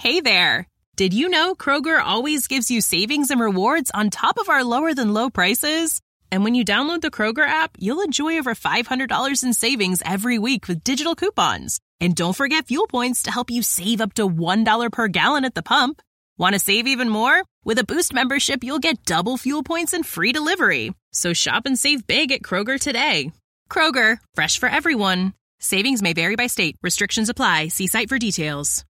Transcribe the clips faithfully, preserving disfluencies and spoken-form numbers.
Hey there. Did you know Kroger always gives you savings and rewards on top of our lower than low prices? And when you download the Kroger app, you'll enjoy over five hundred dollars in savings every week with digital coupons. And don't forget fuel points to help you save up to one dollar per gallon at the pump. Want to save even more? With a Boost membership, you'll get double fuel points and free delivery. So shop and save big at Kroger today. Kroger, fresh for everyone. Savings may vary by state. Restrictions apply. See site for details.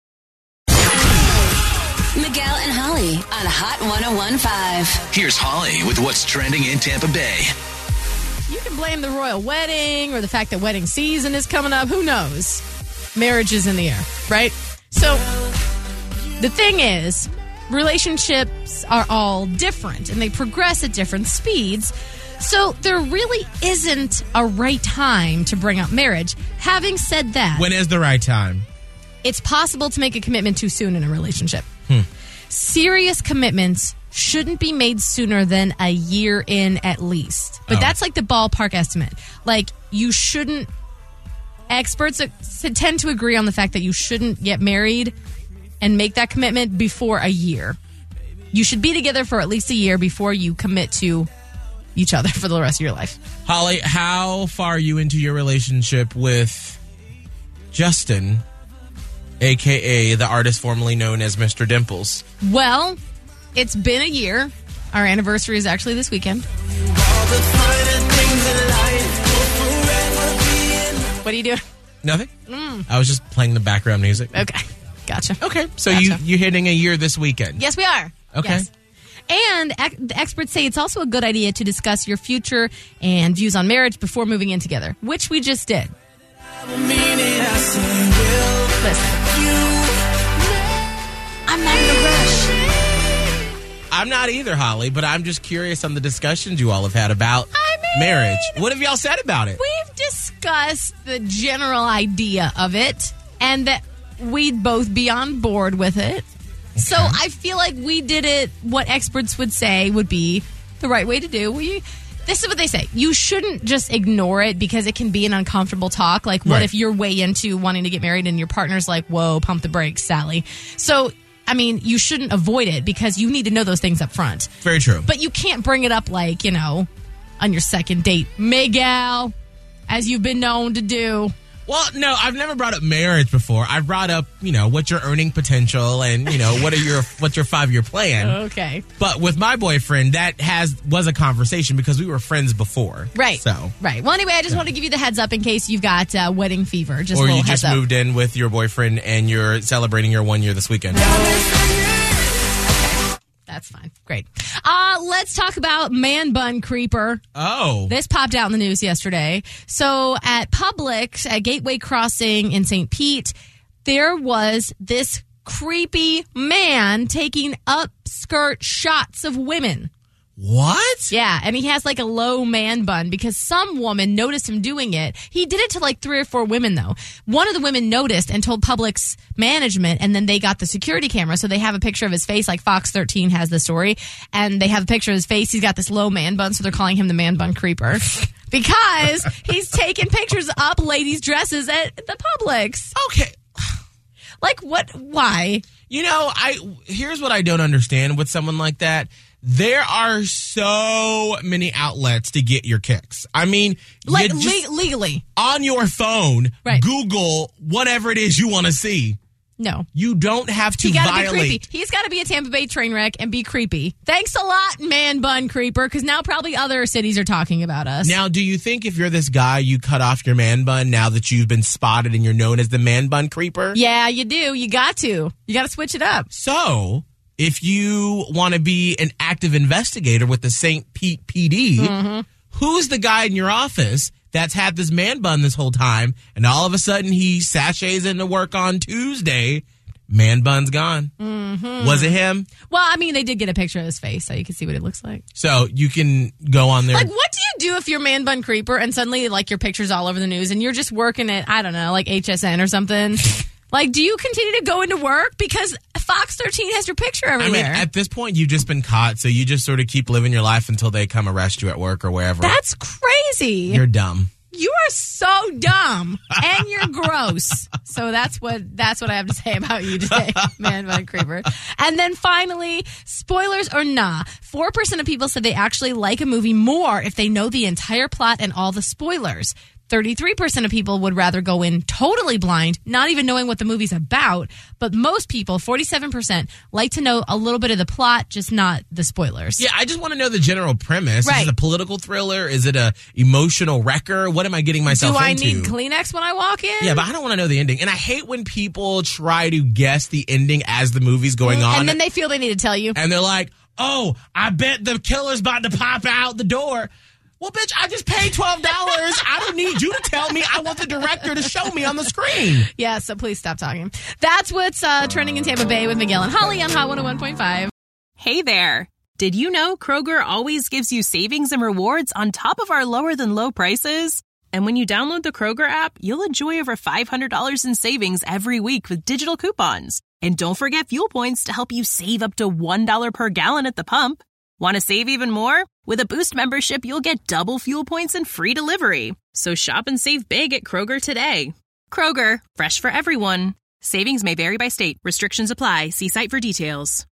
Miguel and Holly on Hot one oh one point five. Here's Holly with what's trending in Tampa Bay. You can blame the royal wedding or the fact that wedding season is coming up. Who knows? Marriage is in the air, right? So the thing is, relationships are all different and they progress at different speeds. So there really isn't a right time to bring up marriage. Having said that, when is the right time? It's possible to make a commitment too soon in a relationship. Hmm. Serious commitments shouldn't be made sooner than a year in at least. But Oh. that's like the ballpark estimate. Like, you shouldn't... Experts tend to agree on the fact that you shouldn't get married and make that commitment before a year. You should be together for at least a year before you commit to each other for the rest of your life. Holly, how far are you into your relationship with Justin, a k a the artist formerly known as Mister Dimples? Well, it's been a year. Our anniversary is actually this weekend. What are you doing? Nothing? Mm. I was just playing the background music. Okay. Gotcha. Okay. So Gotcha. you, you're hitting a year this weekend? Yes, we are. Okay. Yes. And ex- the experts say it's also a good idea to discuss your future and views on marriage before moving in together, which we just did. Listen. I'm not in a rush. I'm not either, Holly, but I'm just curious on the discussions you all have had about I mean, marriage. What have y'all said about it? We've discussed the general idea of it and that we'd both be on board with it. So I feel like we did it what experts would say would be the right way to do. We, this is what they say. You shouldn't just ignore it because it can be an uncomfortable talk. Like, what Right. if you're way into wanting to get married and your partner's like, whoa, pump the brakes, Sally. So, I mean, you shouldn't avoid it because you need to know those things up front. Very true. But you can't bring it up like, you know, on your second date. Miguel, as you've been known to do. Well, no, I've never brought up marriage before. I've brought up, you know, what's your earning potential and, you know, what are your what's your five-year plan. Okay. But with my boyfriend, that has was a conversation because we were friends before. Right. So, Right. Well, anyway, I just want to give you the heads up in case you've got uh, wedding fever. Just a or little you just heads up. moved in with your boyfriend and you're celebrating your one year this weekend. That's fine. Great. Uh, let's talk about Man Bun Creeper. Oh. This popped out in the news yesterday. So at Publix, at Gateway Crossing in Saint Pete, there was this creepy man taking upskirt shots of women. What? Yeah, and he has like a low man bun because some woman noticed him doing it. He did it to like three or four women, though. One of the women noticed and told Publix management, and then they got the security camera. So they have a picture of his face, like Fox thirteen has the story, and they have a picture of his face. He's got this low man bun, so they're calling him the Man Bun Creeper because he's taking pictures up ladies' dresses at the Publix. Okay. Like, what? Why? You know, I here's what I don't understand with someone like that. There are so many outlets to get your kicks. I mean, Like, you just, le- legally. on your phone, Right. Google whatever it is you want to see. No. You don't have to He got to be violate. creepy. He's got to be a Tampa Bay train wreck and be creepy. Thanks a lot, Man Bun Creeper, because now probably other cities are talking about us. Now, do you think if you're this guy, you cut off your man bun now that you've been spotted and you're known as the Man Bun Creeper? Yeah, you do. You got to. You got to switch it up. So, if you want to be an active investigator with the Saint Pete P D, Mm-hmm. who's the guy in your office that's had this man bun this whole time, and all of a sudden he sachets into work on Tuesday, man bun's gone? Mm-hmm. Was it him? Well, I mean, they did get a picture of his face, so you can see what it looks like. So you can go on there. Like, what do you do if you're Man Bun Creeper and suddenly, like, your picture's all over the news and you're just working at, I don't know, like H S N or something? Like, do you continue to go into work? Because Fox thirteen has your picture I everywhere. mean, at this point, you've just been caught, so you just sort of keep living your life until they come arrest you at work or wherever. That's crazy. You're dumb. You are so dumb and you're gross. So that's what that's what I have to say about you today, Man Bun Creeper. And then finally, spoilers or nah, four percent of people said they actually like a movie more if they know the entire plot and all the spoilers. thirty-three percent of people would rather go in totally blind, not even knowing what the movie's about. But most people, forty-seven percent, like to know a little bit of the plot, just not the spoilers. Yeah, I just want to know the general premise. Right. Is it a political thriller? Is it a emotional wrecker? What am I getting myself Do I into? need Kleenex when I walk in? Yeah, but I don't want to know the ending. And I hate when people try to guess the ending as the movie's going on. And then they feel they need to tell you. And they're like, oh, I bet the killer's about to pop out the door. Well, bitch, I just paid twelve dollars. I don't need you to tell me. I want the director to show me on the screen. Yeah, so please stop talking. That's what's uh, trending in Tampa Bay with Miguel and Holly on Hot one oh one point five. Hey there. Did you know Kroger always gives you savings and rewards on top of our lower than low prices? And when you download the Kroger app, you'll enjoy over five hundred dollars in savings every week with digital coupons. And don't forget fuel points to help you save up to one dollar per gallon at the pump. Want to save even more? With a Boost membership, you'll get double fuel points and free delivery. So shop and save big at Kroger today. Kroger, fresh for everyone. Savings may vary by state. Restrictions apply. See site for details.